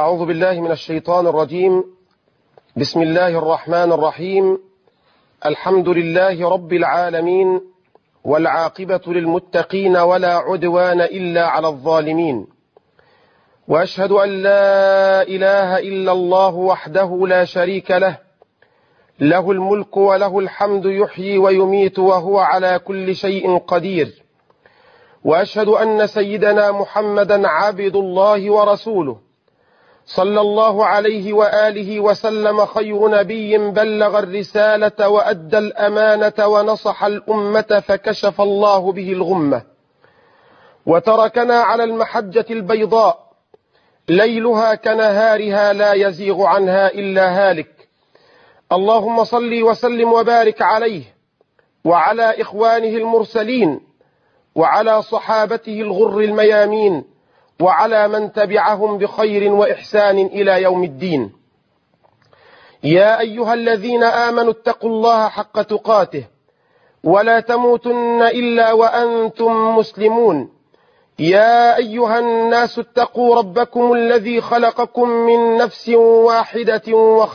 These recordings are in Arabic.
أعوذ بالله من الشيطان الرجيم. بسم الله الرحمن الرحيم. الحمد لله رب العالمين، والعاقبة للمتقين، ولا عدوان إلا على الظالمين. وأشهد أن لا إله إلا الله وحده لا شريك له، له الملك وله الحمد، يحيي ويميت وهو على كل شيء قدير. وأشهد أن سيدنا محمدا عبد الله ورسوله، صلى الله عليه وآله وسلم، خير نبي بلغ الرسالة وأدى الأمانة ونصح الأمة فكشف الله به الغمة، وتركنا على المحجة البيضاء ليلها كنهارها لا يزيغ عنها إلا هالك. اللهم صل وسلم وبارك عليه وعلى إخوانه المرسلين، وعلى صحابته الغر الميامين، وعلى من تبعهم بخير وإحسان إلى يوم الدين. يا أيها الذين آمنوا اتقوا الله حق تقاته ولا تموتن إلا وأنتم مسلمون. يا أيها الناس اتقوا ربكم الذي خلقكم من نفس واحدة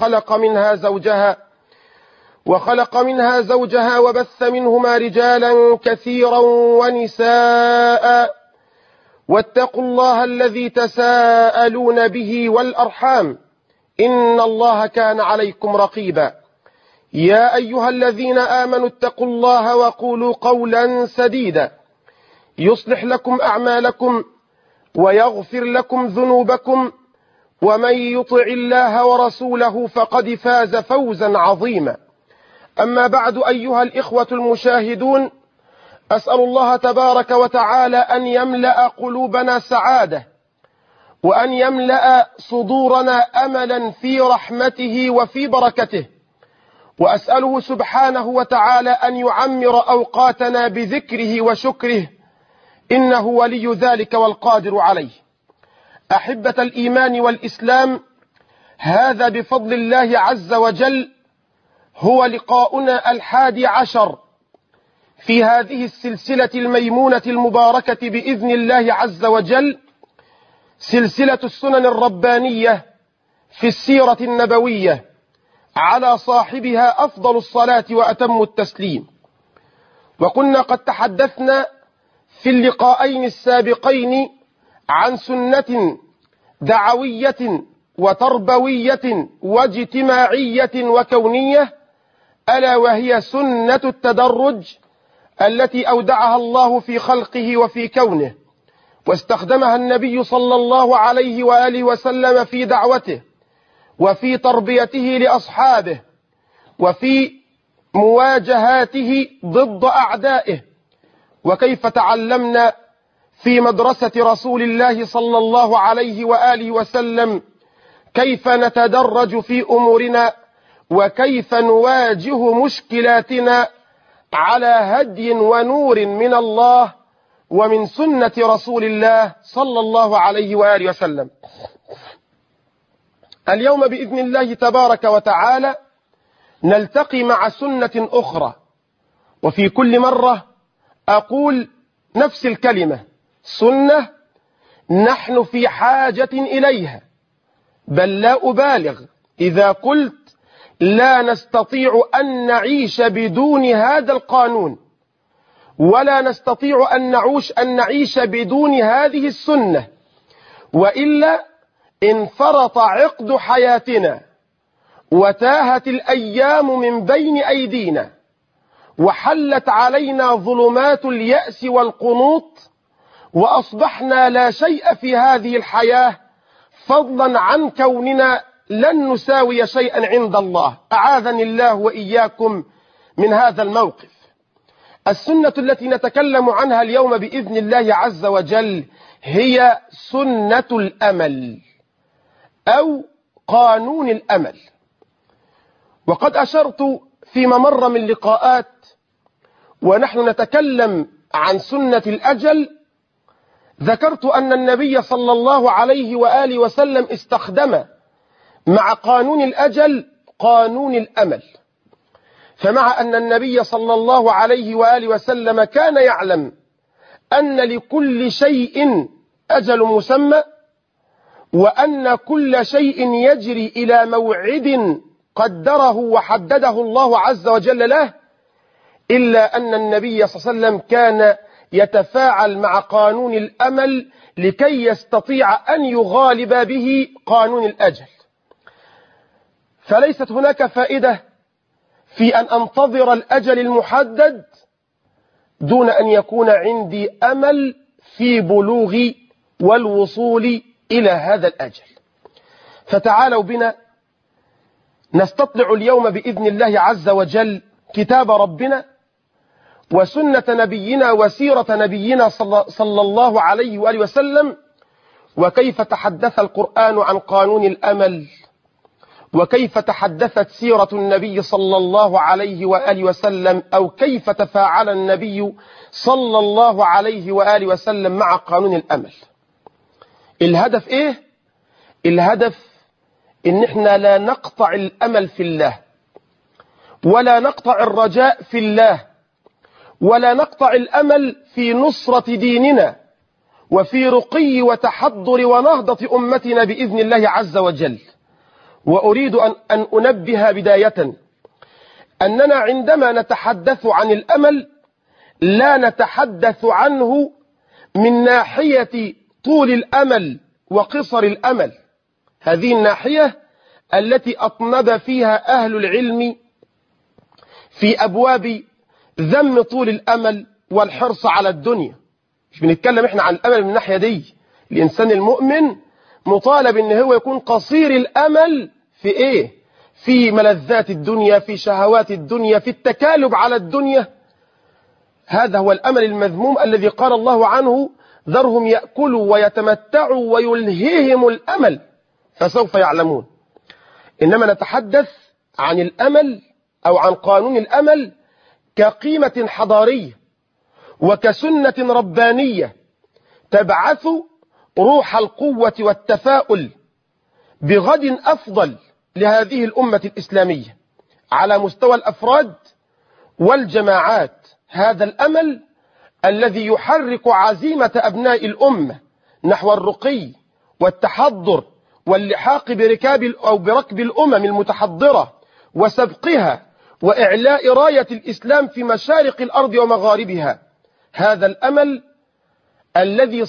وخلق منها زوجها وبث منهما رجالا كثيرا ونساء، واتقوا الله الذي تساءلون به والأرحام، إن الله كان عليكم رقيبا. يا أيها الذين آمنوا اتقوا الله وقولوا قولا سديدا يصلح لكم أعمالكم ويغفر لكم ذنوبكم، ومن يطع الله ورسوله فقد فاز فوزا عظيما. أما بعد، أيها الإخوة المشاهدون، أسأل الله تبارك وتعالى أن يملأ قلوبنا سعادة، وأن يملأ صدورنا أملا في رحمته وفي بركته، وأسأله سبحانه وتعالى أن يعمر أوقاتنا بذكره وشكره، إنه ولي ذلك والقادر عليه. أحبة الإيمان والإسلام، هذا بفضل الله عز وجل هو لقاؤنا 11 في هذه السلسلة الميمونة المباركة بإذن الله عز وجل، سلسلة السنن الربانية في السيرة النبوية، على صاحبها أفضل الصلاة وأتم التسليم. وكنا قد تحدثنا في اللقاءين السابقين عن سنة دعوية وتربوية واجتماعية وكونية، ألا وهي سنة التدرج التي أودعها الله في خلقه وفي كونه، واستخدمها النبي صلى الله عليه وآله وسلم في دعوته وفي تربيته لأصحابه وفي مواجهاته ضد أعدائه. وكيف تعلمنا في مدرسة رسول الله صلى الله عليه وآله وسلم كيف نتدرج في أمورنا، وكيف نواجه مشكلاتنا على هدي ونور من الله ومن سنة رسول الله صلى الله عليه وآله وسلم. اليوم بإذن الله تبارك وتعالى نلتقي مع سنة أخرى، وفي كل مرة أقول نفس الكلمة: سنة نحن في حاجة إليها، بل لا أبالغ إذا قلت لا نستطيع أن نعيش بدون هذا القانون، ولا نستطيع أن نعيش بدون هذه السنة، وإلا انفرط عقد حياتنا، وتاهت الأيام من بين أيدينا، وحلت علينا ظلمات اليأس والقنوط، وأصبحنا لا شيء في هذه الحياة، فضلا عن كوننا لن نساوي شيئا عند الله. أعاذني الله وإياكم من هذا الموقف. السنة التي نتكلم عنها اليوم بإذن الله عز وجل هي سنة الأمل أو قانون الأمل. وقد أشرت فيما مر من لقاءات ونحن نتكلم عن سنة الأجل، ذكرت أن النبي صلى الله عليه وآله وسلم استخدم مع قانون الأجل قانون الأمل. فمع أن النبي صلى الله عليه وآله وسلم كان يعلم أن لكل شيء أجل مسمى، وأن كل شيء يجري إلى موعد قدره وحدده الله عز وجل له، إلا أن النبي صلى الله عليه وسلم كان يتفاعل مع قانون الأمل لكي يستطيع أن يغالب به قانون الأجل. فليست هناك فائدة في أن أنتظر الأجل المحدد دون أن يكون عندي أمل في بلوغ والوصول إلى هذا الأجل. فتعالوا بنا نستطلع اليوم بإذن الله عز وجل كتاب ربنا وسنة نبينا وسيرة نبينا صلى الله عليه وآله وسلم، وكيف تحدث القرآن عن قانون الأمل، وكيف تحدثت سيرة النبي صلى الله عليه وآله وسلم، أو كيف تفاعل النبي صلى الله عليه وآله وسلم مع قانون الأمل. الهدف إيه؟ الهدف إن إحنا لا نقطع الأمل في الله، ولا نقطع الرجاء في الله، ولا نقطع الأمل في نصرة ديننا وفي رقي وتحضر ونهضة أمتنا بإذن الله عز وجل. وأريد أن أنبه بداية أننا عندما نتحدث عن الأمل لا نتحدث عنه من ناحية طول الأمل وقصر الأمل، هذه الناحية التي أطنب فيها أهل العلم في أبواب ذم طول الأمل والحرص على الدنيا. مش بنتكلم احنا عن الأمل من الناحية دي. الإنسان المؤمن مطالب ان هو يكون قصير الأمل في ايه؟ في ملذات الدنيا، في شهوات الدنيا، في التكالب على الدنيا. هذا هو الأمل المذموم الذي قال الله عنه: ذرهم يأكلوا ويتمتعوا ويلهيهم الأمل فسوف يعلمون. إنما نتحدث عن الأمل أو عن قانون الأمل كقيمة حضارية وكسنة ربانية تبعث روح القوة والتفاؤل بغد أفضل لهذه الأمة الإسلامية على مستوى الأفراد والجماعات. هذا الأمل الذي يحرك عزيمة أبناء الأمة نحو الرقي والتحضر واللحاق بركب الأمم المتحضرة وسبقها وإعلاء راية الإسلام في مشارق الأرض ومغاربها. هذا الأمل الذي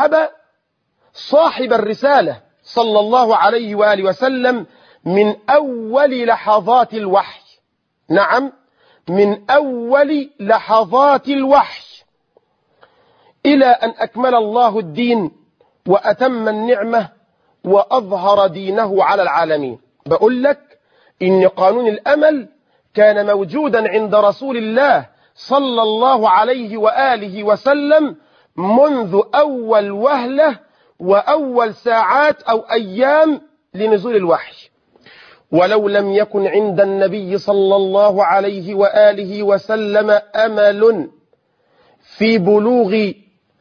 صاحب الرسالة صلى الله عليه وآله وسلم من أول لحظات الوحي. نعم، من أول لحظات الوحي إلى أن أكمل الله الدين وأتم النعمة وأظهر دينه على العالمين. بقول لك إن قانون الأمل كان موجودا عند رسول الله صلى الله عليه وآله وسلم منذ أول وهلة وأول ساعات أو أيام لنزول الوحي. ولو لم يكن عند النبي صلى الله عليه وآله وسلم أمل في بلوغ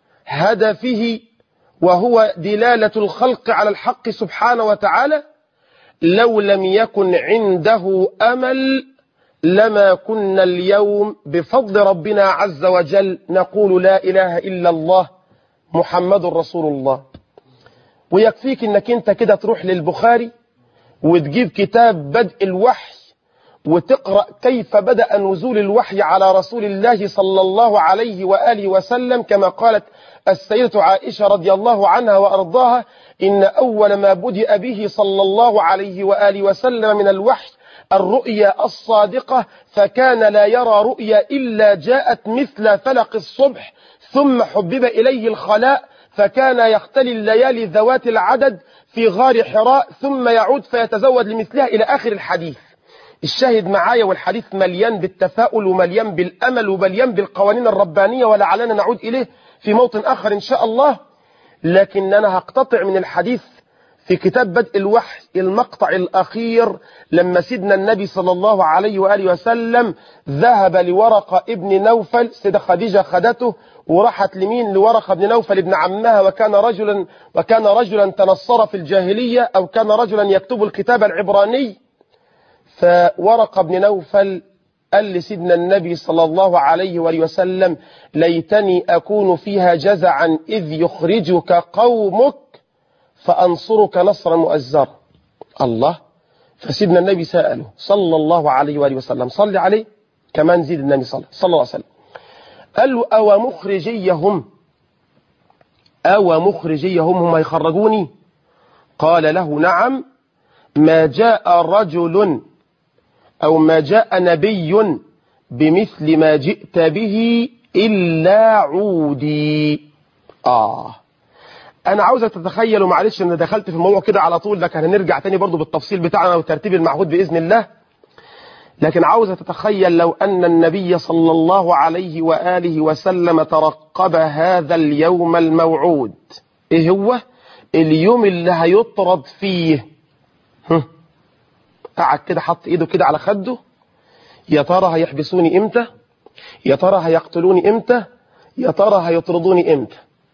هدفه وهو دلالة الخلق على الحق سبحانه وتعالى، لو لم يكن عنده أمل لما كنا اليوم بفضل ربنا عز وجل نقول لا إله إلا الله محمد رسول الله. ويكفيك انك انت كده تروح للبخاري وتجيب كتاب بدء الوحي وتقرأ كيف بدأ نزول الوحي على رسول الله صلى الله عليه وآله وسلم، كما قالت السيدة عائشة رضي الله عنها وأرضاها: إن أول ما بدأ به صلى الله عليه وآله وسلم من الوحي الرؤيا الصادقة، فكان لا يرى رؤيا إلا جاءت مثل فلق الصبح، ثم حبب إليه الخلاء فكان يختلي الليالي ذوات العدد في غار حراء، ثم يعود فيتزود لمثلها، إلى آخر الحديث. الشاهد معايا، والحديث مليان بالتفاؤل ومليان بالأمل ومليان بالقوانين الربانية، ولعلنا نعود إليه في موطن آخر إن شاء الله. لكن أنا هقتطع من الحديث في كتاب بدء الوحي المقطع الأخير لما سيدنا النبي صلى الله عليه وآله وسلم ذهب لورقة ابن نوفل، سيدة خديجة خدته وراحت لمين؟ لورقة ابن نوفل ابن عمها، وكان رجلا تنصر في الجاهلية، أو كان رجلا يكتب الكتاب العبراني. فورقة ابن نوفل قال لسيدنا النبي صلى الله عليه وآله وسلم: ليتني أكون فيها جزعا إذ يخرجك قومك فأنصرك نصرا مؤزرا. الله. فسيدنا النبي سأله صلى الله عليه وآله وسلم، صلي عليه كمان، زيد النبي صلى الله عليه وسلم، قال له أو مخرجيهم هم يخرجوني؟ قال له نعم، ما جاء رجل أو ما جاء نبي بمثل ما جئت به إلا عودي. أنا عاوزك تتخيلوا، معلش أنا دخلت في الموضوع كده على طول، لكن هنرجع تاني برضو بالتفصيل بتاعنا والترتيب المعهود بإذن الله. لكن عاوزة تتخيل لو أن النبي صلى الله عليه وآله وسلم ترقب هذا اليوم الموعود. إيه هو؟ اليوم اللي هيطرد فيه. قعد كده حط إيده كده على خده، يا ترى هيحبسوني إمتى؟ يا ترى هيقتلوني إمتى؟ يا ترى هيطردوني إمتى؟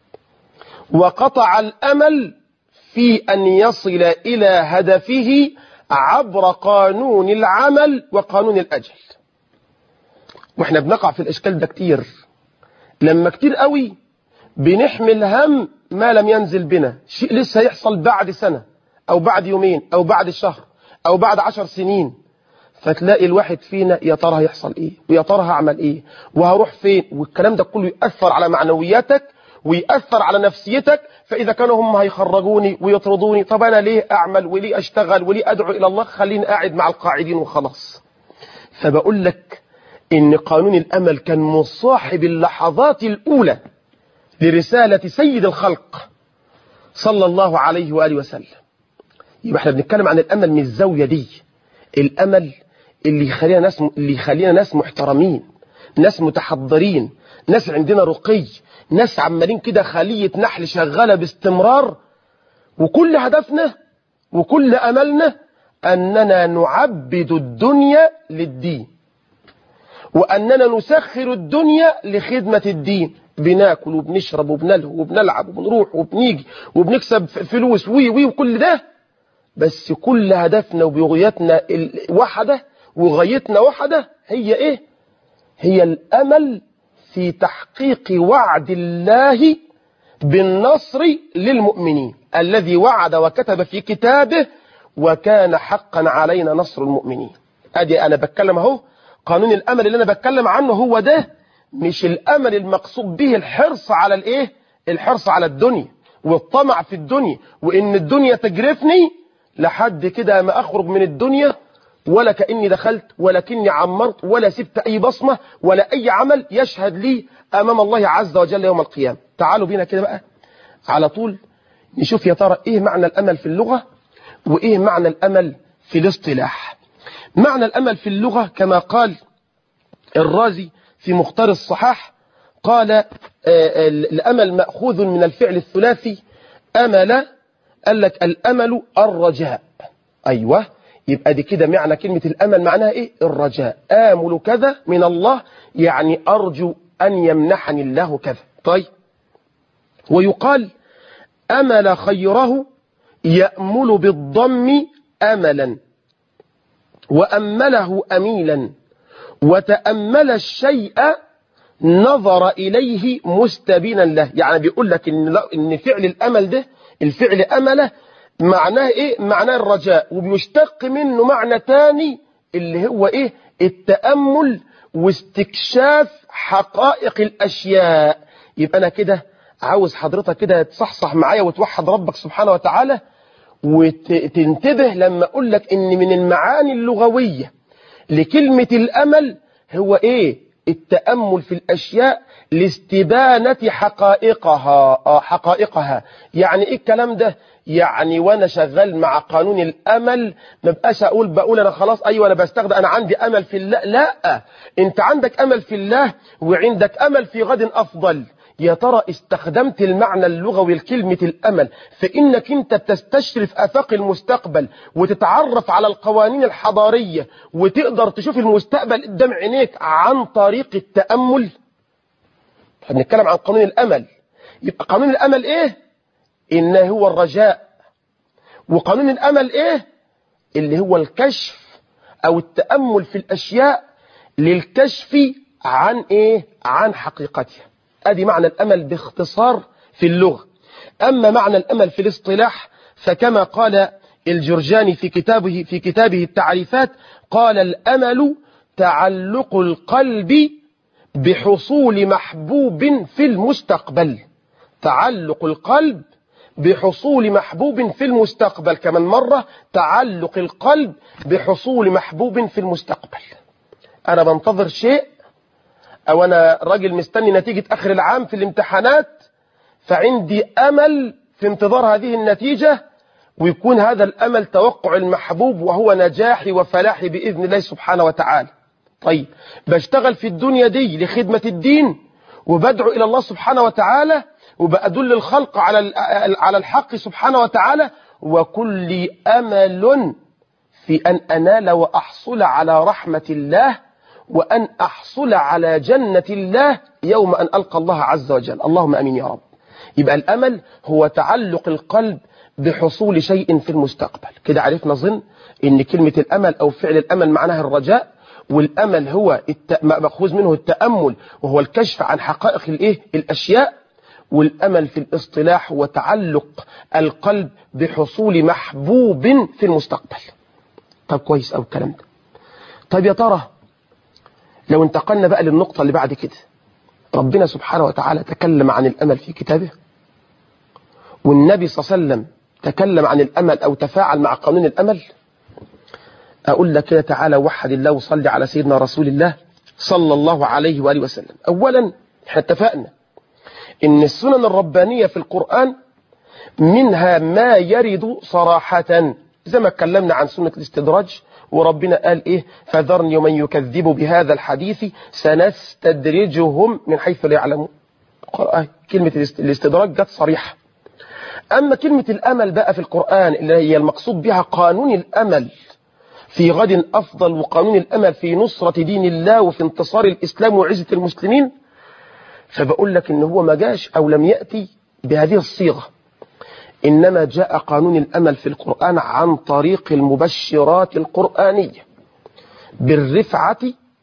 وقطع الأمل في أن يصل إلى هدفه عبر قانون العمل وقانون الأجل. واحنا بنقع في الإشكال ده كتير، لما كتير قوي بنحمل هم ما لم ينزل بنا، شيء لسه يحصل بعد سنة أو بعد يومين أو بعد شهر أو بعد 10 سنين، فتلاقي الواحد فينا يا ترى هيحصل إيه، ويا ترى هعمل إيه، وهروح فين، والكلام ده كله يأثر على معنوياتك ويأثر على نفسيتك. فإذا كانوا هم هيخرجوني ويطردوني، طب أنا ليه أعمل وليه أشتغل وليه أدعو إلى الله؟ خليني قاعد مع القاعدين وخلاص. فبقول لك إن قانون الأمل كان مصاحب اللحظات الأولى لرسالة سيد الخلق صلى الله عليه وآله وسلم. يبقى احنا بنتكلم عن الأمل من الزاوية دي، الأمل اللي يخلينا ناس محترمين، ناس متحضرين، ناس عندنا رقي، ناس عمالين كده خلية نحل شغالة باستمرار، وكل هدفنا وكل أملنا أننا نعبد الدنيا للدين، وأننا نسخر الدنيا لخدمة الدين. بناكل وبنشرب وبنلهو وبنلعب وبنروح وبنيجي وبنكسب فلوس وكل ده، بس كل هدفنا وبغيتنا واحدة وغايتنا واحدة. هي إيه؟ هي الأمل في تحقيق وعد الله بالنصر للمؤمنين الذي وعد وكتب في كتابه وكان حقا علينا نصر المؤمنين. أدي أنا بتكلم أهو، قانون الأمل اللي أنا بتكلم عنه هو ده، مش الأمل المقصود به الحرص على الإيه؟ الحرص على الدنيا والطمع في الدنيا، وإن الدنيا تجرفني لحد كده ما أخرج من الدنيا ولا كأني دخلت ولا كأني عمرت ولا سبت أي بصمة ولا أي عمل يشهد لي أمام الله عز وجل يوم القيامة. تعالوا بينا كده بقى على طول نشوف يا ترى إيه معنى الأمل في اللغة وإيه معنى الأمل في الاصطلاح. معنى الأمل في اللغة كما قال الرازي في مختار الصحاح، قال الأمل مأخوذ من الفعل الثلاثي أمل، قال لك الأمل الرجاء. أيوة، يبقى دي كده معنى كلمة الأمل، معناها إيه؟ الرجاء. آمل كذا من الله، يعني أرجو أن يمنحني الله كذا. طيب، ويقال أمل خيره يأمل بالضم أملا، وأمله أميلا، وتأمل الشيء نظر إليه مستبينا له. يعني بيقول لك إن فعل الأمل ده، الفعل أمله معناه إيه؟ معناه الرجاء، وبيشتق منه معنى تاني اللي هو إيه؟ التأمل واستكشاف حقائق الأشياء. يبقى أنا كده عاوز حضرتك كده تصحصح معايا وتوحد ربك سبحانه وتعالى وتنتبه لما أقول لك إن من المعاني اللغوية لكلمة الأمل هو إيه؟ التأمل في الأشياء لاستبانة حقائقها. يعني إيه الكلام ده؟ يعني وأنا شغال مع قانون الأمل ما بقاش بقول أنا خلاص أيوة أنا بستخدم، أنا عندي أمل في الله. لا، أنت عندك أمل في الله وعندك أمل في غد أفضل. يا ترى استخدمت المعنى اللغوي لكلمة الأمل فإنك أنت بتستشرف آفاق المستقبل وتتعرف على القوانين الحضارية وتقدر تشوف المستقبل قدام عينيك عن طريق التأمل. هنتكلم عن قانون الأمل. يبقى قانون الأمل إيه؟ إنه هو الرجاء. وقانون الأمل إيه؟ اللي هو الكشف أو التأمل في الأشياء للكشف عن إيه؟ عن حقيقتها. أدي معنى الأمل باختصار في اللغة. أما معنى الأمل في الاصطلاح فكما قال الجرجاني في كتابه التعريفات، قال: الأمل تعلق القلب بحصول محبوب في المستقبل. تعلق القلب بحصول محبوب في المستقبل. كمان مرة: تعلق القلب بحصول محبوب في المستقبل. أنا بنتظر شيء، أو أنا راجل مستني نتيجة آخر العام في الامتحانات، فعندي أمل في انتظار هذه النتيجة، ويكون هذا الأمل توقع المحبوب وهو نجاحي وفلاحي بإذن الله سبحانه وتعالى. طيب، بشتغل في الدنيا دي لخدمة الدين، وبدعو إلى الله سبحانه وتعالى، وبأدل الخلق على الحق سبحانه وتعالى، وكل أمل في أن أنال وأحصل على رحمة الله، وأن أحصل على جنة الله يوم أن ألقى الله عز وجل. اللهم أمين يا رب. يبقى الأمل هو تعلق القلب بحصول شيء في المستقبل. كده عرفنا ظن إن كلمة الأمل أو فعل الأمل معناها الرجاء، والأمل هو مأخوذ منه التأمل، وهو الكشف عن حقائق الأشياء. والأمل في الاصطلاح هو تعلق القلب بحصول محبوب في المستقبل. طب كويس أو الكلام ده. طب يا ترى لو انتقلنا بقى للنقطة اللي بعد كده، ربنا سبحانه وتعالى تكلم عن الأمل في كتابه، والنبي صلى الله عليه وسلم تكلم عن الأمل أو تفاعل مع قانون الأمل. أقول لك كده، تعالى وحد الله وصلي على سيدنا رسول الله صلى الله عليه وآله وسلم. أولا، احنا اتفقنا إن السنن الربانية في القرآن منها ما يرد صراحة، زي ما اتكلمنا عن سنة الاستدراج، وربنا قال فذرني ومن يكذب بهذا الحديث سنستدرجهم من حيث لا يعلمون. كلمة الاستدراج جت صريحة. أما كلمة الأمل بقى في القرآن اللي هي المقصود بها قانون الأمل في غد أفضل، وقانون الأمل في نصرة دين الله وفي انتصار الإسلام وعزة المسلمين، فبقول لك إن هو ما جاش أو لم يأتي بهذه الصيغة، إنما جاء قانون الأمل في القرآن عن طريق المبشرات القرآنية بالرفعة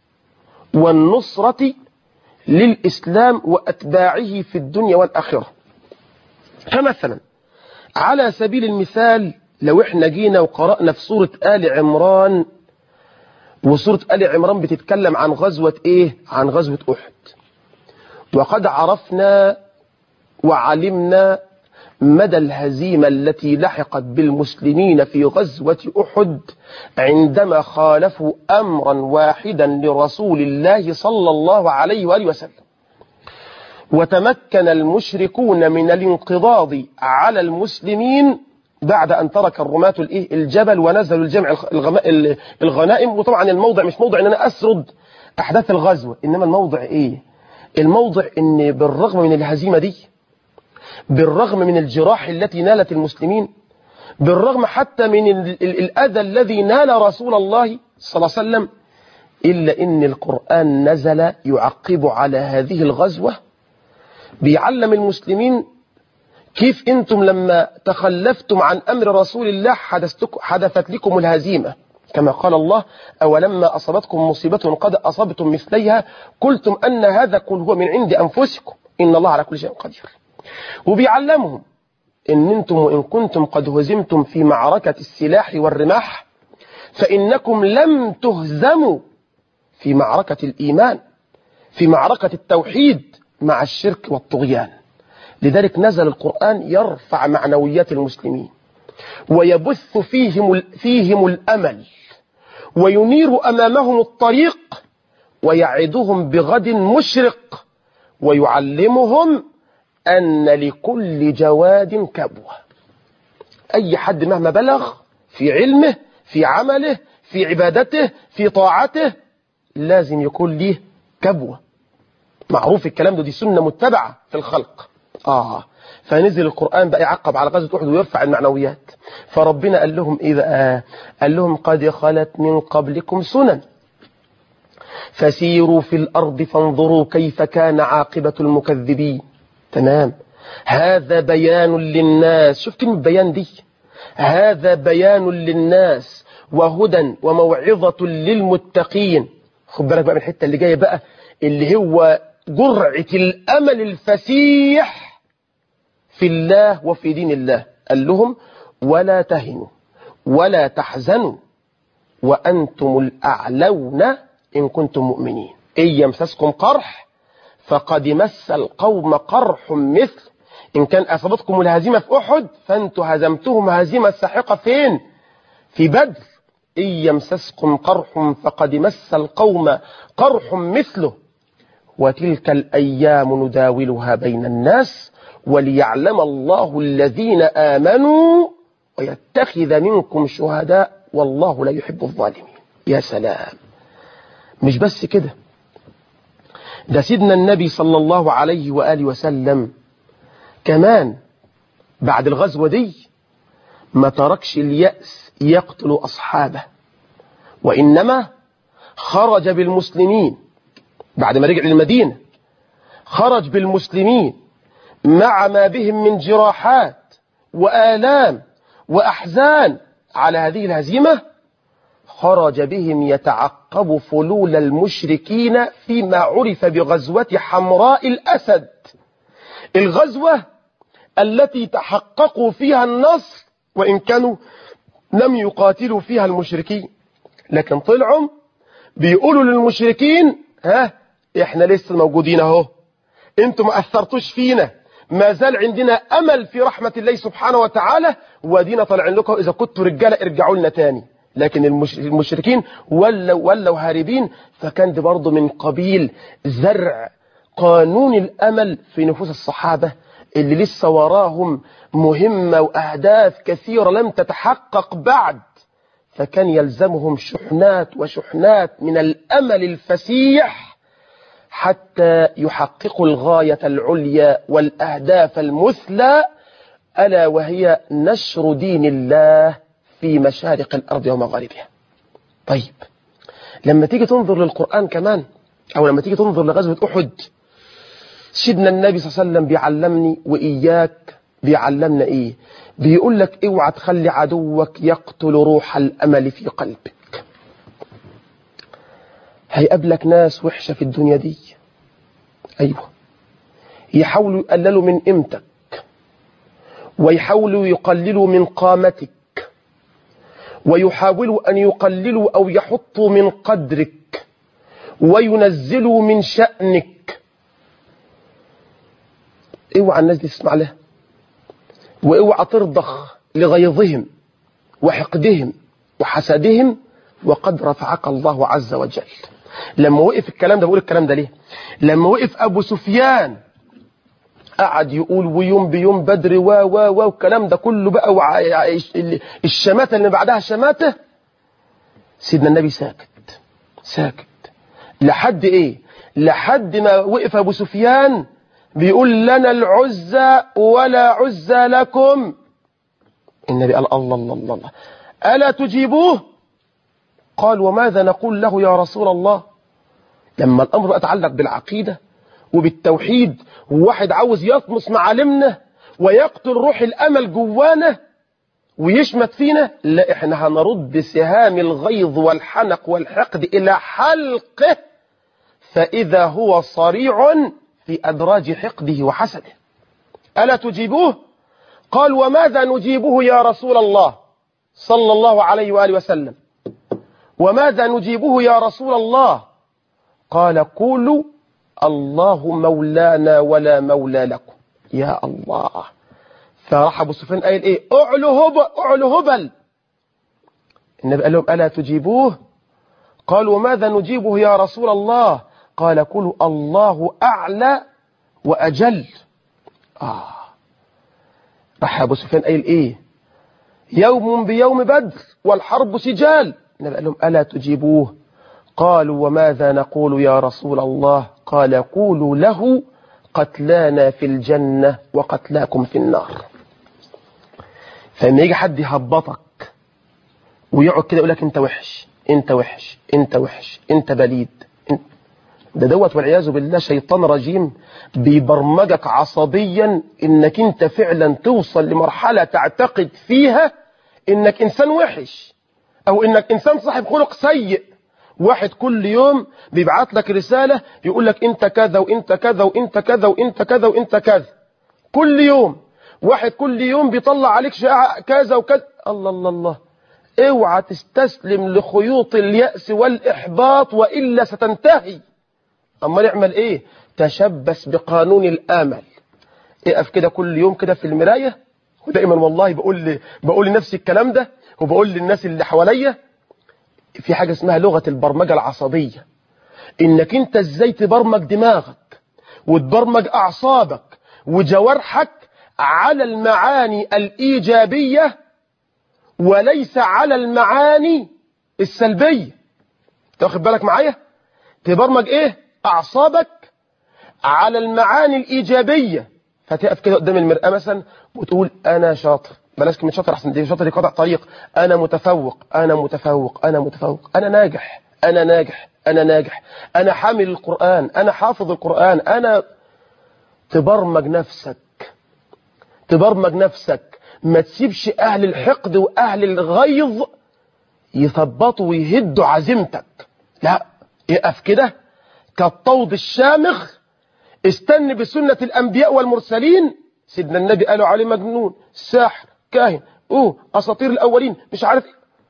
والنصرة للإسلام وأتباعه في الدنيا والآخرة. فمثلا على سبيل المثال، لو احنا جينا وقرأنا في سورة آل عمران، وسورة آل عمران بتتكلم عن غزوة عن غزوة أحد. وقد عرفنا وعلمنا مدى الهزيمة التي لحقت بالمسلمين في غزوة أحد عندما خالفوا أمرا واحدا لرسول الله صلى الله عليه وآله وسلم. وتمكن المشركون من الانقضاض على المسلمين بعد أن ترك الرماة الجبل ونزلوا الجمع الغنائم. وطبعا الموضع مش موضع أن أنا أسرد أحداث الغزوة، إنما الموضع الموضع إن بالرغم من الهزيمة دي، بالرغم من الجراح التي نالت المسلمين، بالرغم حتى من الأذى الذي نال رسول الله صلى الله عليه وسلم، إلا إن القرآن نزل يعقب على هذه الغزوة، بيعلم المسلمين كيف أنتم لما تخلفتم عن أمر رسول الله حدثت لكم الهزيمة، كما قال الله: أولما أصابتكم مصيبة قد أصبتم مثليها قلتم أن هذا قل هو من عند أنفسكم إن الله على كل شيء قدير. وبيعلمهم إن أنتم وإن كنتم قد هزمتم في معركة السلاح والرماح، فإنكم لم تهزموا في معركة الإيمان، في معركة التوحيد مع الشرك والطغيان. لذلك نزل القرآن يرفع معنويات المسلمين، ويبث فيهم الأمل، وينير أمامهم الطريق، ويعدهم بغد مشرق، ويعلمهم أن لكل جواد كبوة. أي حد مهما بلغ في علمه، في عمله، في عبادته، في طاعته، لازم يكون له كبوة. معروف الكلام ده، دي سنة متبعة في الخلق. فنزل القرآن بقى يعقب على غزوة أحد ويرفع المعنويات. فربنا قال لهم قال لهم: قد خلت من قبلكم سنن فسيروا في الأرض فانظروا كيف كان عاقبة المكذبين. تمام، هذا بيان للناس. شوف كلمة بيان دي، هذا بيان للناس وهدى وموعظة للمتقين. خد بالك بقى من الحتة اللي جاية بقى، اللي هو جرعة الأمل الفسيح في الله وفي دين الله. قال لهم: ولا تهنوا ولا تحزنوا وأنتم الأعلون إن كنتم مؤمنين. إن يمسسكم قرح فقد مس القوم قرح مثل. إن كان أصابتكم الهزيمة في أحد فأنتم هزمتهم هزيمة ساحقة فين؟ في بدر. إن يمسسكم قرح فقد مس القوم قرح مثله وتلك الأيام نداولها بين الناس وليعلم الله الذين آمنوا ويتخذ منكم شهداء والله لا يحب الظالمين. يا سلام، مش بس كده، ده سيدنا النبي صلى الله عليه وآله وسلم كمان بعد الغزوة دي ما تركش اليأس يقتل أصحابه، وإنما خرج بالمسلمين بعد ما رجع للمدينة، خرج بالمسلمين مع ما بهم من جراحات وآلام وأحزان على هذه الهزيمة، خرج بهم يتعقب فلول المشركين فيما عرف بغزوة حمراء الأسد، الغزوة التي تحققوا فيها النصر وإن كانوا لم يقاتلوا فيها المشركين، لكن طلعوا بيقولوا للمشركين احنا لسه موجودين اهو، انتم ما اثرتوش فينا، ما زال عندنا امل في رحمة الله سبحانه وتعالى، ودينا طالعين لكم، اذا كنتوا رجاله ارجعوا لنا تاني. لكن المشركين ولوا هاربين. فكان ده برضه من قبيل زرع قانون الامل في نفوس الصحابة اللي لسه وراهم مهمة واهداف كثيرة لم تتحقق بعد، فكان يلزمهم شحنات وشحنات من الامل الفسيح حتى يحققوا الغاية العليا والأهداف المثلى، ألا وهي نشر دين الله في مشارق الأرض ومغاربها. طيب لما تيجي تنظر للقرآن كمان، أو لما تيجي تنظر لغزوة أحد، سيدنا النبي صلى الله عليه وسلم بيعلمني وإياك بيعلمنا إيه؟ بيقول لك اوعى تخلي عدوك يقتل روح الأمل في قلبك. هيقابلك ناس وحشة في الدنيا دي، أيوة، يحاولوا يقللوا من قيمتك ويحاولوا يقللوا من قامتك ويحاولوا أن يقللوا أو يحطوا من قدرك وينزلوا من شأنك. اوعى الناس دي تسمع لها، واوعى ترضخ لغيظهم وحقدهم وحسدهم، وقد رفعك الله عز وجل. لما وقف الكلام ده، بقول الكلام ده ليه؟ لما وقف أبو سفيان قعد يقول ويوم بيوم بدر والكلام ده كله بقى، الشماتة اللي بعدها شماتة، سيدنا النبي ساكت لحد ايه؟ لحد ما وقف أبو سفيان بيقول لنا العزة ولا عزة لكم. النبي قال الله الله الله الله، ألا تجيبوه؟ قال وماذا نقول له يا رسول الله؟ لما الأمر يتعلق بالعقيدة وبالتوحيد، وواحد عاوز يطمس معالمنا ويقتل روح الأمل جوانا ويشمت فينا، لا، احنا هنرد سهام الغيظ والحنق والحقد إلى حلقه، فإذا هو صريع في أدراج حقده وحسده. ألا تجيبوه؟ قال وماذا نجيبه يا رسول الله صلى الله عليه وآله وسلم؟ وماذا نجيبه يا رسول الله؟ قال قولوا الله مولانا ولا مولى لكم. يا الله. فراح أبو سفيان قال ايه؟ اعلو هبل. النبي قال لهم ألا تجيبوه؟ قالوا وماذا نجيبه يا رسول الله؟ قال قولوا الله أعلى وأجل. راح أبو سفيان قال ايه؟ يوم بيوم بدر والحرب سجال. النبي قال لهم ألا تجيبوه؟ قالوا وماذا نقول يا رسول الله؟ قال قولوا له قتلانا في الجنة وقتلاكم في النار. فلما يجي حد يهبطك ويقعد كده يقول لك انت وحش انت وحش انت وحش انت بليد، دوت والعياذ بالله شيطان رجيم بيبرمجك عصبيا انك انت فعلا توصل لمرحلة تعتقد فيها انك انسان وحش او انك انسان صاحب خلق سيء. واحد كل يوم بيبعت لك رسالة يقول لك انت كذا وانت كذا وانت كذا وانت كذا وانت كذا كل يوم، واحد كل يوم بيطلع عليك شائعة كذا وكذا. الله الله الله، اوعى تستسلم لخيوط اليأس والإحباط وإلا ستنتهي. أما نعمل إيه؟ تشبث بقانون الآمل. اقف كده كل يوم كده في المراية، ودائما والله بقول لنفسي الكلام ده وبقول للناس اللي حواليا. في حاجة اسمها لغة البرمجة العصبية، إنك أنت إزاي تبرمج دماغك وتبرمج أعصابك وجوارحك على المعاني الإيجابية وليس على المعاني السلبية. تاخد بالك معايا؟ تبرمج إيه؟ أعصابك على المعاني الإيجابية. فتقف كده قدام المرآة مثلا وتقول أنا شاطر، بلاش كلمة شاطر أحسن، دي شاطر يقطع طريق. أنا متفوق، أنا متفوق، أنا متفوق، أنا ناجح، أنا ناجح، أنا ناجح، أنا حامل القرآن، أنا حافظ القرآن. أنا تبرمج نفسك، تبرمج نفسك. ما تسيبش أهل الحقد وأهل الغيظ يثبطوا ويهدوا عزيمتك. لا، اقف كده كالطود الشامخ، استنى بسنة الأنبياء والمرسلين. سيدنا النبي قالوا عليه مجنون، ساحر، كاهن، أساطير الأولين، مش عارف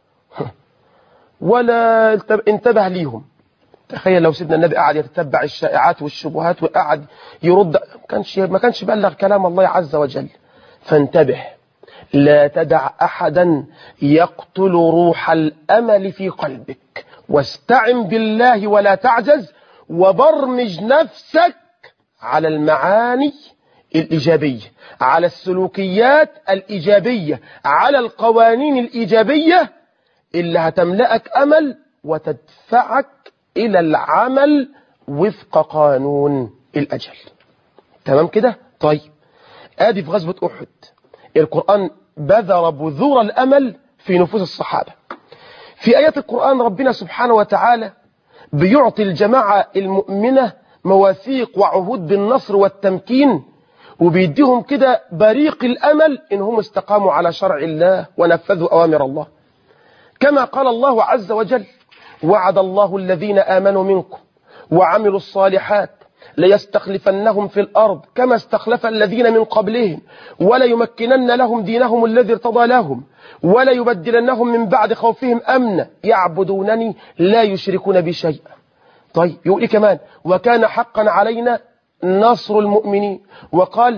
ولا انتبه ليهم. تخيل لو سيدنا النبي قعد يتتبع الشائعات والشبهات وقعد يرد، ما كانش بلغ كلام الله عز وجل. فانتبه، لا تدع أحدا يقتل روح الأمل في قلبك، واستعن بالله ولا تعجز، وبرمج نفسك على المعاني الإيجابية، على السلوكيات الإيجابية، على القوانين الإيجابية اللي هتملأك أمل وتدفعك إلى العمل وفق قانون الأجل. تمام كده؟ طيب، آدي في غزوة أحد القرآن بذر بذور الأمل في نفوس الصحابة. في آيات القرآن ربنا سبحانه وتعالى بيعطي الجماعة المؤمنة مواثيق وعهود بالنصر والتمكين، وبيديهم كده بريق الأمل إن هم استقاموا على شرع الله ونفذوا أوامر الله. كما قال الله عز وجل: وعد الله الذين آمنوا منكم وعملوا الصالحات ليستخلفنهم في الأرض كما استخلف الذين من قبلهم وليمكنن لهم دينهم الذي ارتضى لهم وليبدلنهم من بعد خوفهم أمنا يعبدونني لا يشركون بي شيئا. طيب، يقول إيه كمان؟ وكان حقا علينا نصر المؤمنين، وقال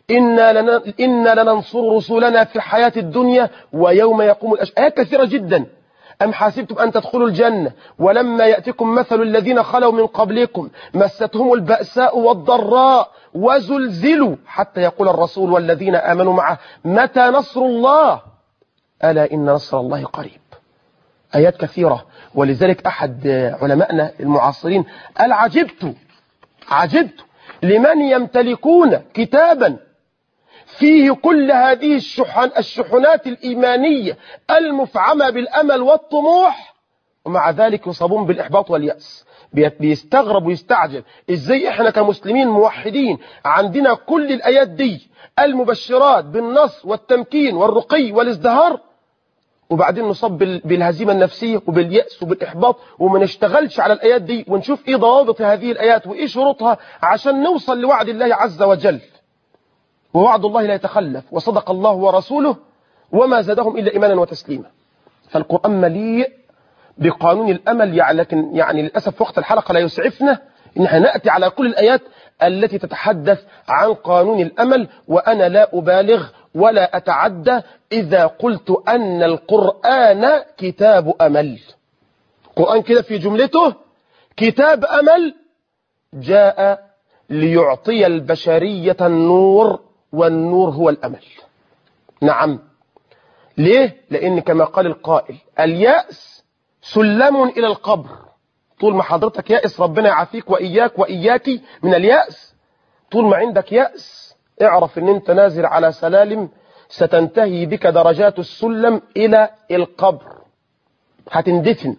إنا لننصر رسولنا في الحياة الدنيا ويوم يقوم الأشهاد. آيات كثيرة جدا. أم حسبتم أن تدخلوا الجنة ولما يأتكم مثل الذين خلوا من قبلكم مستهم البأساء والضراء وزلزلوا حتى يقول الرسول والذين آمنوا معه متى نصر الله ألا إن نصر الله قريب. آيات كثيرة. ولذلك أحد علمائنا المعاصرين قال: عجبت لمن يمتلكون كتابا فيه كل هذه الشحنات الإيمانية المفعمة بالأمل والطموح، ومع ذلك يصابون بالإحباط واليأس. بيستغرب ويستعجب إزاي إحنا كمسلمين موحدين عندنا كل الآيات دي المبشرات بالنصر والتمكين والرقي والازدهار، وبعدين نصاب بالهزيمة النفسية وباليأس وبالإحباط، وما نشتغلش على الآيات دي ونشوف إيه ضوابط هذه الآيات وإيه شروطها عشان نوصل لوعد الله عز وجل. ووعد الله لا يتخلف، وصدق الله ورسوله وما زادهم إلا إيمانا وتسليما. فالقرآن مليء بقانون الأمل، لكن للأسف في وقت الحلقة لا يسعفنا إن احنا نأتي على كل الآيات التي تتحدث عن قانون الأمل. وأنا لا أبالغ ولا أتعدى إذا قلت أن القرآن كتاب أمل. القرآن كده في جملته كتاب أمل، جاء ليعطي البشرية النور، والنور هو الأمل. نعم. ليه؟ لأن كما قال القائل: اليأس سلم إلى القبر. طول ما حضرتك يأس ربنا يعافيك وإياك وإياكي من اليأس. طول ما عندك يأس اعرف ان انت نازل على سلالم ستنتهي بك درجات السلم إلى القبر، هتندفن.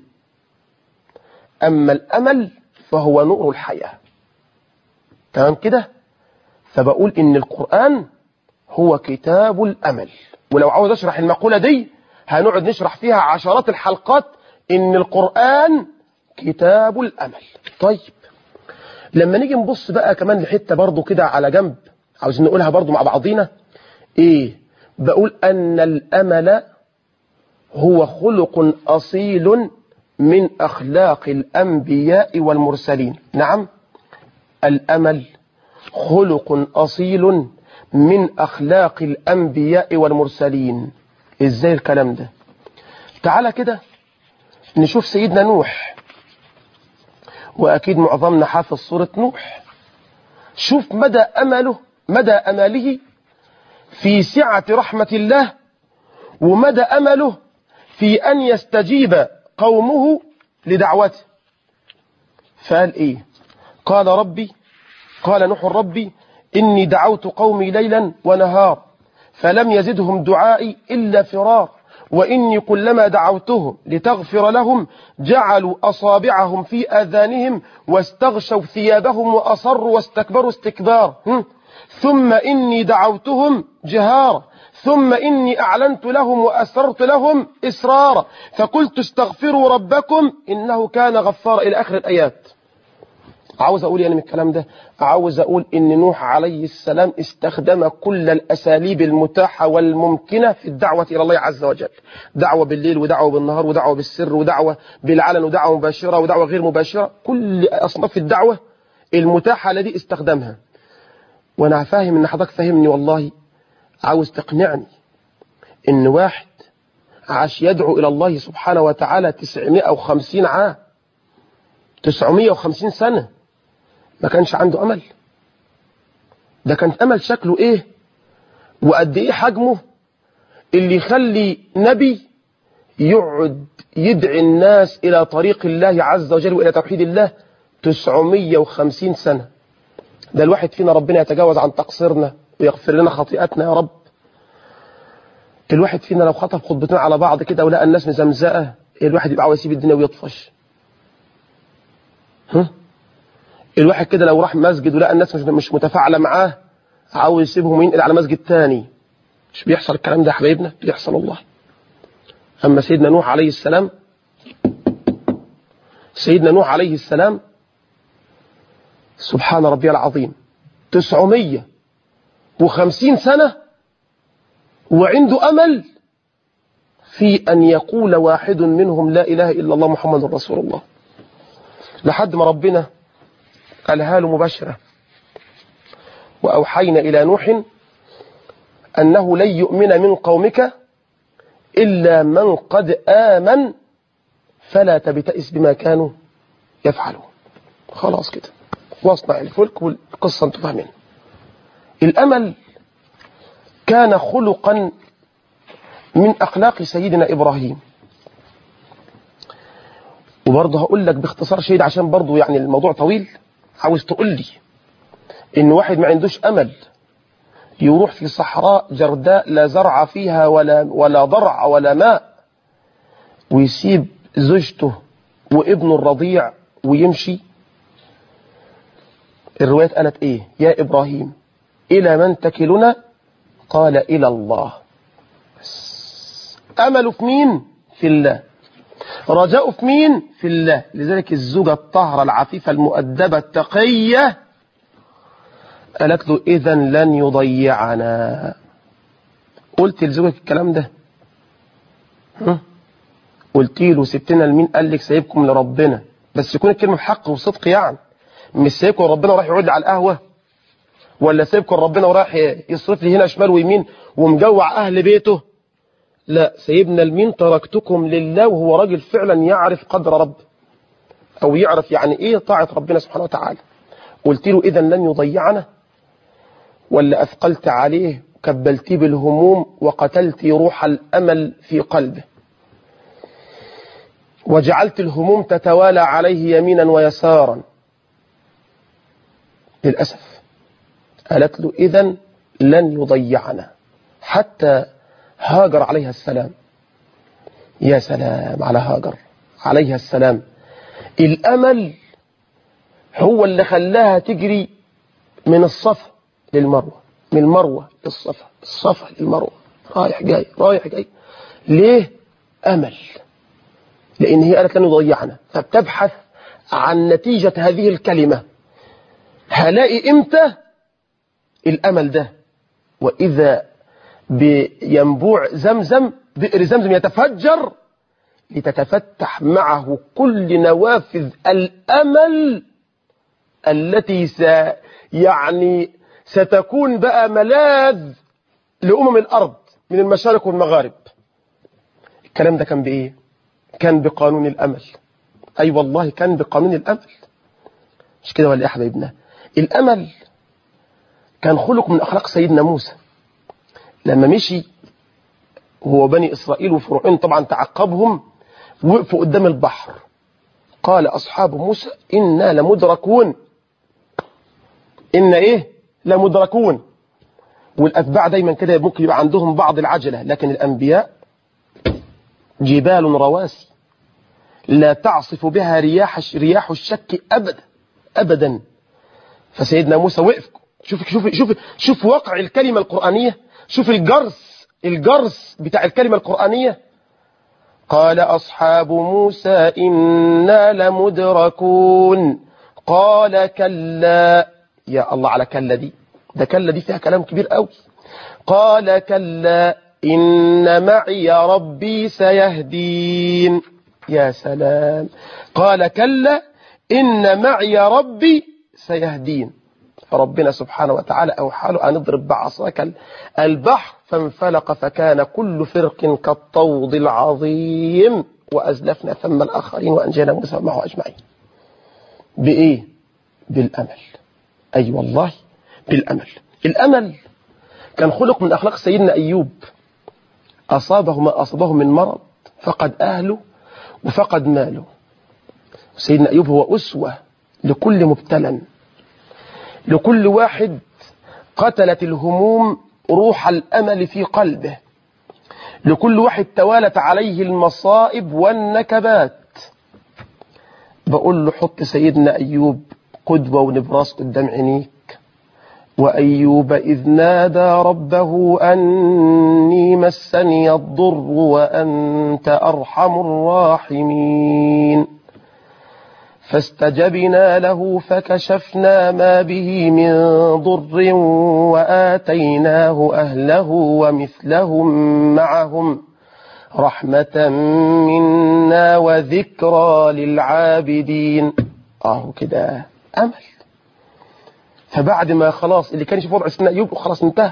أما الأمل فهو نور الحياة. تمام كده؟ فبقول إن القرآن هو كتاب الأمل. ولو عاوز أشرح المقولة دي هنقعد نشرح فيها عشرات الحلقات، إن القرآن كتاب الأمل. طيب، لما نيجي نبص بقى كمان لحتة برضو كده على جنب عاوزين نقولها برضو مع بعضينا، إيه؟ بقول أن الأمل هو خلق أصيل من أخلاق الأنبياء والمرسلين. نعم، الأمل خلق أصيل من أخلاق الأنبياء والمرسلين. إزاي الكلام ده؟ تعالى كده نشوف سيدنا نوح، وأكيد معظمنا حافظ سورة نوح. شوف مدى أمله في سعة رحمة الله، ومدى أمله في أن يستجيب قومه لدعوته. فقال إيه؟ قال نوح ربي إني دعوت قومي ليلا ونهار فلم يزدهم دعائي إلا فرار، وإني كلما دعوتهم لتغفر لهم جعلوا أصابعهم في آذانهم واستغشوا ثيابهم وأصروا واستكبروا استكبار، ثم إني دعوتهم جهارا ثم إني أعلنت لهم وأسررت لهم إسرارا فقلت استغفروا ربكم إنه كان غفارا، إلى آخر الآيات. عاوز أقول يعني من الكلام ده، عاوز أقول إن نوح عليه السلام استخدم كل الأساليب المتاحة والممكنة في الدعوة إلى الله عز وجل. دعوة بالليل، ودعوة بالنهار، ودعوة بالسر، ودعوة بالعلن، ودعوة مباشرة، ودعوة غير مباشرة. كل أصناف الدعوة المتاحة الذي استخدمها. وأنا فاهم إن حضرتك فاهمني والله. عاوز تقنعني إن واحد عاش يدعو إلى الله سبحانه وتعالى 950 عام، 950 سنة، ما كانش عنده أمل؟ ده كان أمل شكله إيه وقد إيه حجمه اللي يخلي نبي يقعد يدعي الناس إلى طريق الله عز وجل وإلى توحيد الله 950 سنة. ده الواحد فينا ربنا يتجاوز عن تقصيرنا ويغفر لنا خطيئتنا يا رب. الواحد فينا لو خطب خطبتين على بعض كده ولقى الناس مزمزقة، الواحد يبقى عاوز يسيب الدنيا ويطفش. الواحد كده لو راح مسجد ولقى الناس مش متفاعلة معاه، عاوز يسيبهم وينقل على مسجد تاني. مش بيحصل الكلام ده يا حبايبنا؟ بيحصل والله. أما سيدنا نوح عليه السلام سبحان ربي العظيم 950 سنة وعنده أمل في أن يقول واحد منهم لا إله إلا الله محمد رسول الله، لحد ما ربنا قالها له مباشرة: وأوحينا إلى نوح أنه لن يؤمن من قومك إلا من قد آمن فلا تبتئس بما كانوا يفعلون. خلاص كده، واصنع الفلك والقصة انتوا فاهمين. الأمل كان خلقا من أخلاق سيدنا إبراهيم. وبرضه هقول لك باختصار شديد عشان برضه يعني الموضوع طويل. عاوز تقول لي إن واحد ما عندوش أمل يروح في صحراء جرداء لا زرع فيها ولا ضرع ولا ماء ويسيب زوجته وابنه الرضيع ويمشي؟ الروايات قالت إيه؟ يا إبراهيم إلى من تكلنا؟ قال إلى الله. أمله في مين؟ في الله. رجاؤه في مين؟ في الله. لذلك الزوجة الطاهرة العفيفة المؤدبة التقية قالت له إذا لن يضيعنا. قلت لزوجك الكلام ده؟ قلت له سبتنا لمين؟ قال لك سايبكم لربنا. بس يكون الكلمة بحق وصدق، يعني مش سايبكم ربنا وراح يقعد لي على القهوة، ولا سايبكم ربنا وراح يصرف لي هنا شمال ويمين ومجوع أهل بيته. لا، سيبنا لمين؟ تركتكم لله. وهو راجل فعلا يعرف قدر رب، أو يعرف يعني إيه طاعة ربنا سبحانه وتعالى. قلت له إذا لن يضيعنا، ولا أثقلت عليه كبلتي بالهموم وقتلت روح الأمل في قلبه وجعلت الهموم تتوالى عليه يمينا ويسارا؟ للأسف قالت له إذن لن يضيعنا. حتى هاجر عليها السلام. يا سلام على هاجر عليها السلام. الأمل هو اللي خلاها تجري من الصفا للمروة، من المروة للصفا، الصفا للمروة، رايح جاي رايح جاي. ليه؟ أمل. لأن هي قالت لن يضيعنا، فبتبحث عن نتيجة هذه الكلمة. هلاقي إمتى الأمل ده؟ وإذا بينبوع زمزم، بئر زمزم يتفجر لتتفتح معه كل نوافذ الأمل التي ستكون بقى ملاذ لأمم الأرض من المشارق والمغارب. الكلام ده كان بإيه؟ كان بقانون الأمل. أي والله كان بقانون الأمل. مش كده ولا يا حبايبنا؟ الأمل كان خلق من أخلاق سيدنا موسى لما مشي هو بني إسرائيل وفرعون طبعا تعقبهم، وقفوا قدام البحر. قال أصحاب موسى إنا لمدركون. إن إيه؟ لمدركون. والأتباع دايما كده ممكن يبقى عندهم بعض العجلة، لكن الأنبياء جبال رواسي لا تعصف بها رياح الشك أبدا أبدا. فسيدنا موسى وقف. شوف واقع الكلمة القرآنية، شوف الجرس بتاع الكلمة القرآنية. قال أصحاب موسى إنا لمدركون. قال كلا. يا الله على كلا دي، ده كلا دي فيها كلام كبير قوي. قال كلا إن معي ربي سيهدين. يا سلام. قال كلا إن معي ربي سيهدين. فربنا سبحانه وتعالى أوحى له أن اضرب بعصاك البحر فانفلق فكان كل فرق كالطود العظيم وأزلفنا ثم الآخرين وأنجينا موسى معه أجمعين. بإيه؟ بالأمل. أي والله بالأمل. الأمل كان خلق من أخلاق سيدنا أيوب. أصابه ما أصابه من مرض، فقد أهله وفقد ماله. سيدنا أيوب هو أسوة لكل مبتلى، لكل واحد قتلت الهموم روح الأمل في قلبه، لكل واحد توالت عليه المصائب والنكبات. بقول له حط سيدنا أيوب قدوة ونبراس قدام عينيك. وأيوب إذ نادى ربه أني مسني الضر وأنت أرحم الراحمين فاستجبنا له فكشفنا ما به من ضر وآتيناه أهله ومثلهم معهم رحمة منا وذكرى للعابدين. كده أمل. فبعد ما خلاص اللي كان يشوف وضع سيدنا أيوب خلاص انتهى،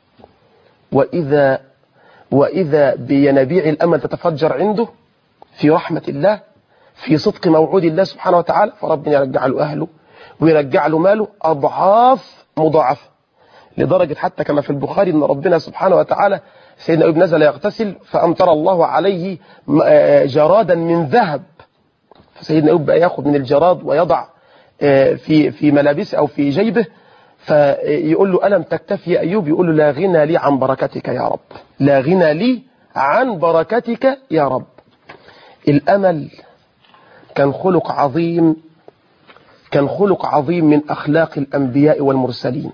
وإذا بينابيع الأمل تتفجر عنده في رحمة الله، في صدق موعود الله سبحانه وتعالى، فربنا يرجع له أهله ويرجع له ماله أضعاف مضاعفة، لدرجة حتى كما في البخاري أن ربنا سبحانه وتعالى سيدنا أيوب نزل يغتسل فأمطر الله عليه جرادا من ذهب. فسيدنا أيوب بقى يأخذ من الجراد ويضع في ملابسه أو في جيبه، فيقول له ألم تكتفي يا أيوب؟ يقول له لا غنى لي عن بركتك يا رب، لا غنى لي عن بركتك يا رب. الأمل كان خلق عظيم من أخلاق الأنبياء والمرسلين،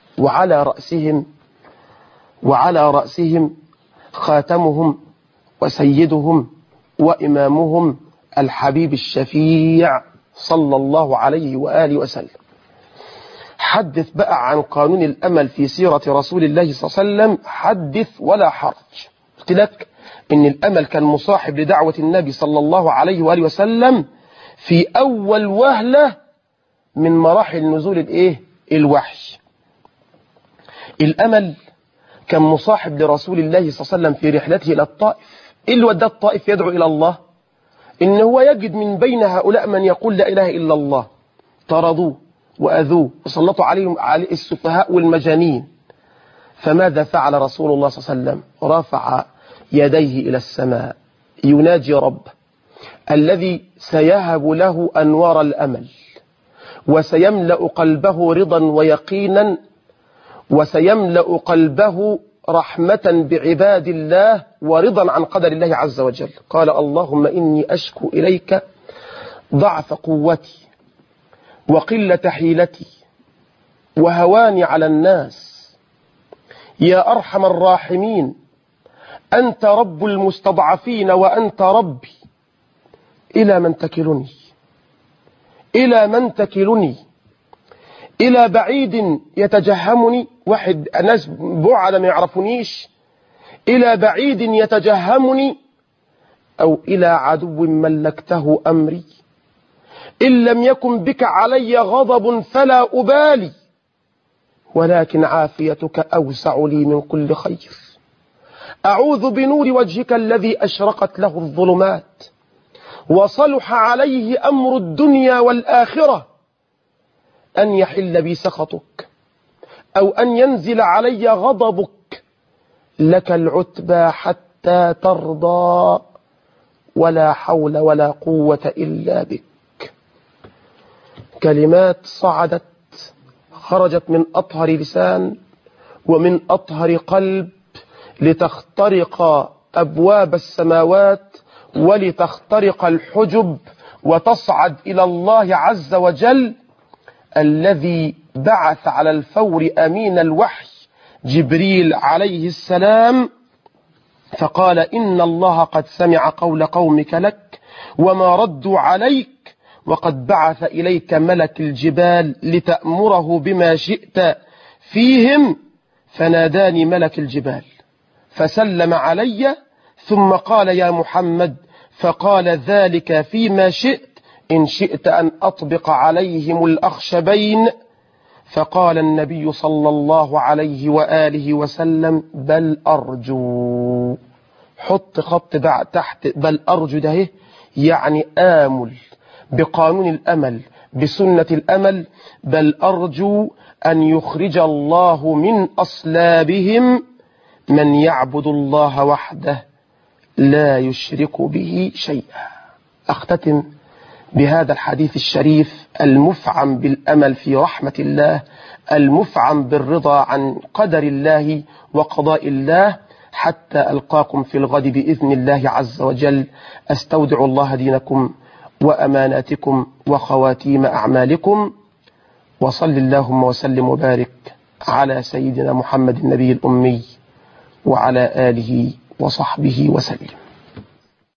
وعلى رأسهم خاتمهم وسيدهم وإمامهم الحبيب الشفيع صلى الله عليه وآله وسلم. حدث بقى عن قانون الأمل في سيرة رسول الله صلى الله عليه وسلم، حدث ولا حرج. قلت لك إن الأمل كان مصاحب لدعوة النبي صلى الله عليه وآله وسلم في أول وهلة من مراحل نزول الوحي. الأمل كان مصاحب لرسول الله صلى الله عليه وسلم في رحلته إلى الطائف. إيه اللي وداه الطائف يدعو إلى الله؟ إن هو يجد من بين هؤلاء من يقول لا إله إلا الله، طردوه وأذوه وسلطوا عليهم السفهاء والمجانين. فماذا فعل رسول الله صلى الله عليه وسلم؟ رفع يديه إلى السماء يناجي رب الذي سيهب له أنوار الأمل، وسيملأ قلبه رضا ويقينا، وسيملأ قلبه رحمة بعباد الله ورضا عن قدر الله عز وجل. قال اللهم إني أشكو إليك ضعف قوتي وقلة حيلتي وهواني على الناس، يا أرحم الراحمين أنت رب المستضعفين وأنت ربي، إلى من تكلني؟ إلى من تكلني؟ إلى بعيد يتجهمني؟ واحد الناس بعد ما يعرفونيش إلى بعيد يتجهمني أو إلى عدو ملكته أمري. إن لم يكن بك علي غضب فلا أبالي، ولكن عافيتك أوسع لي من كل خير. أعوذ بنور وجهك الذي أشرقت له الظلمات وصلح عليه أمر الدنيا والآخرة أن يحل بي سخطك أو أن ينزل علي غضبك. لك العتبى حتى ترضى، ولا حول ولا قوة إلا بك. كلمات صعدت خرجت من أطهر لسان ومن أطهر قلب لتخترق أبواب السماوات ولتخترق الحجب وتصعد إلى الله عز وجل، الذي بعث على الفور أمين الوحي جبريل عليه السلام فقال: إن الله قد سمع قول قومك لك وما ردوا عليك، وقد بعث إليك ملك الجبال لتأمره بما شئت فيهم. فناداني ملك الجبال فسلم علي ثم قال: يا محمد، فقال: ذلك فيما شئت، إن شئت أن أطبق عليهم الأخشبين. فقال النبي صلى الله عليه وآله وسلم: بل أرجو. حط خط بعد تحت بل أرجو، ده يعني آمل بقانون الأمل بسنة الأمل. بل أرجو أن يخرج الله من أصلابهم من يعبد الله وحده لا يشرك به شيئا. أختتم بهذا الحديث الشريف المفعم بالأمل في رحمة الله، المفعم بالرضا عن قدر الله وقضاء الله، حتى ألقاكم في الغد بإذن الله عز وجل. أستودع الله دينكم وأماناتكم وخواتيم أعمالكم، وصل اللهم وسلم وبارك على سيدنا محمد النبي الأمي وعلى آله وصحبه وسلم.